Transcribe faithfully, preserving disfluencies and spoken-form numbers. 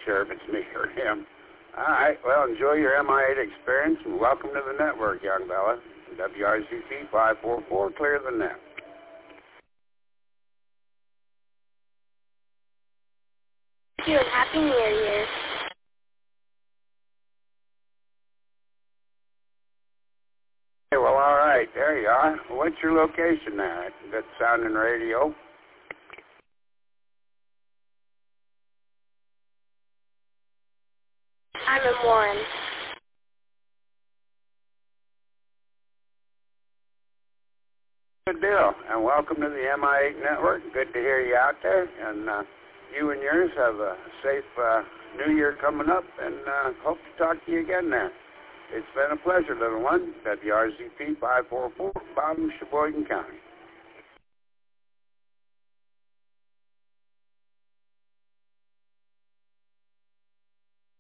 sure if it's me or him. All right, well, enjoy your M I eight experience, and welcome to the network, young fella. W R C P five four four, clear the net. Thank you, and Happy New Year. Hey, well, all right, there you are. What's your location there? Good sounding radio. I'm in Warren. Good deal, and welcome to the M I eight network. Good to hear you out there, and uh, you and yours have a safe uh, New Year coming up, and uh, hope to talk to you again there. It's been a pleasure, little one. W R Z P five four four, Bottom, Sheboygan County.